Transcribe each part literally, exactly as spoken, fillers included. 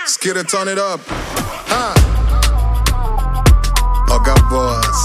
Skidder, turn it up. Huh? Oga Boss.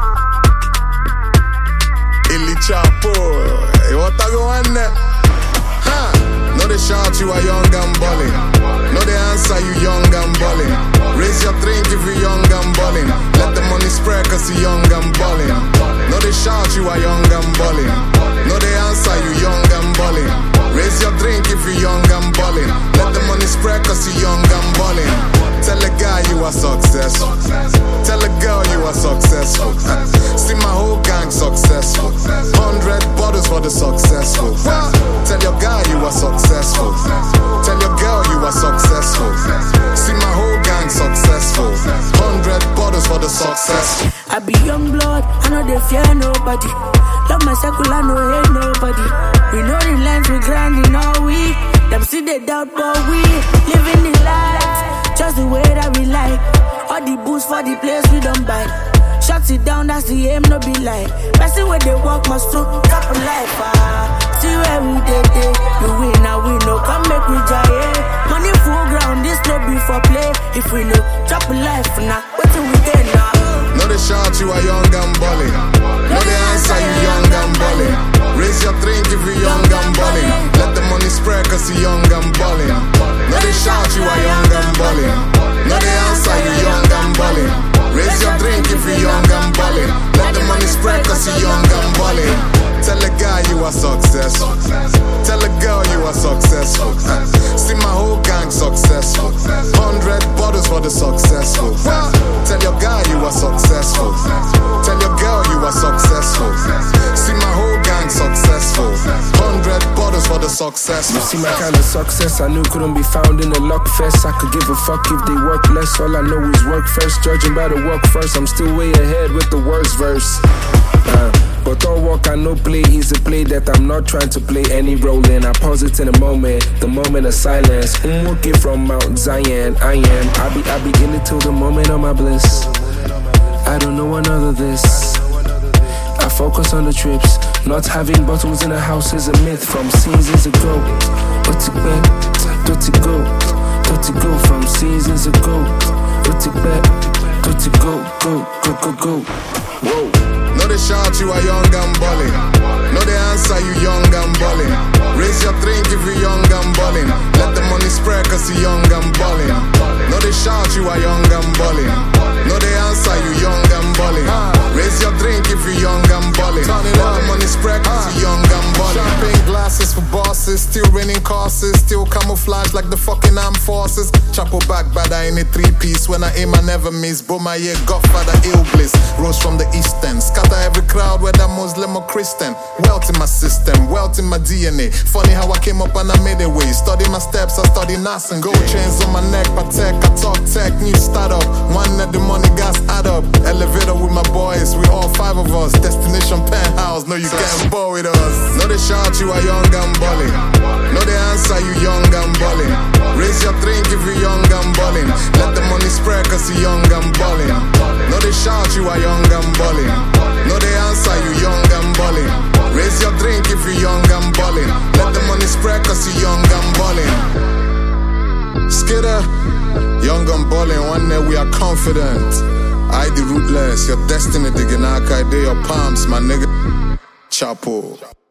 Illy Chapo. Hey, what I go on there? Huh? No, they shout you are young and balling. No, they answer you young and balling. Raise your drink if you young and balling. Let the money spread cause you young and balling. No, they shout you are young and balling. No, they answer you young and balling. Raise your drink if you young and balling. Let the money spread cause you young and balling. Tell a guy you are successful. Tell a girl you are successful. See my whole gang successful. Hundred bottles for the successful. Tell your guy you are successful. Tell your girl you are successful. See my whole gang successful. Hundred bottles for the successful. I be young blood, I know they fear nobody. Love my circle, I know hate nobody. We know the lines, we grinding all week. Them see they doubt, but we living the life just the way that we like. All the booze for the place we don't buy. Shut it down, that's the aim, no be like. Person where they walk must through top of life. Ah, see where we did it. You win, now we know. Come make we giant. Money full ground, this no be for play. If we know, top of life now. What do we get now? No, they shout you are young and balling. No, they answer you young and balling. Raise your drink if you young and balling. Let the money spread cause you young and balling. No, they shout you are young and balling. No, they answer you young and balling. Raise your drink if you young and balling. Let the money spread cause you young and balling. Tell a guy you are successful. Tell a girl you are successful. See my whole gang successful. Hundred bottles for the successful. Tell your guy you are successful. Tell your girl you are successful. See my whole gang successful. Hundred bottles for the successful. You see my kind of success I knew couldn't be found in a luck fest. I could give a fuck if they work less. All I know is work first. Judging by the work first, I'm still way ahead with the worst verse. Uh, But don't walk, I know play is a play that I'm not trying to play any role in. I pause it in a moment, the moment of silence. I'm walking from Mount Zion, I am. I be, I begin it till the moment of my bliss. I don't know another this. I focus on the trips. Not having bottles in the house is a myth from seasons ago. But to bet, but to go, but to go from seasons ago. But to bet, but to go, go, go, go, go. Whoa. No, they shout you are young and balling. No, they answer you young and balling. Raise your drink if you young and balling. Let the money spread cause you young and balling. No, they shout you are young and balling. No, they answer you young and balling. Raise your drink if you young and balling. Let the money spread cause you young and balling. Champagne glasses for bosses. Still raining causes. Still camouflage like the fucking armed forces. Chapo back bada in a three piece. When I aim I never miss. Boma yeah, Godfather, ill bliss. Rose from the east end. Scatter every crowd, whether Muslim or Christian. Wealth in my system, wealth in my D N A. Funny how I came up and I made a way. Study my steps, I study Nas and gold chains on my neck. Patek, I talk tech, new startup. One net the money gas add up. Elevator with my boys, we all five of us. Destination penthouse, no you can't bow with us. No they shout you are young and balling. No they answer you young and balling. Raise your drink if you young and balling. Let the money spread cause you young and balling. No they shout you are young and balling. No they answer you young and balling. Raise your drink if you young and balling. Let the money spread cause you young and balling. Skidder, young and balling, one day we are confident. I the rootless, your destiny digging out, I your palms, my nigga. Chapo.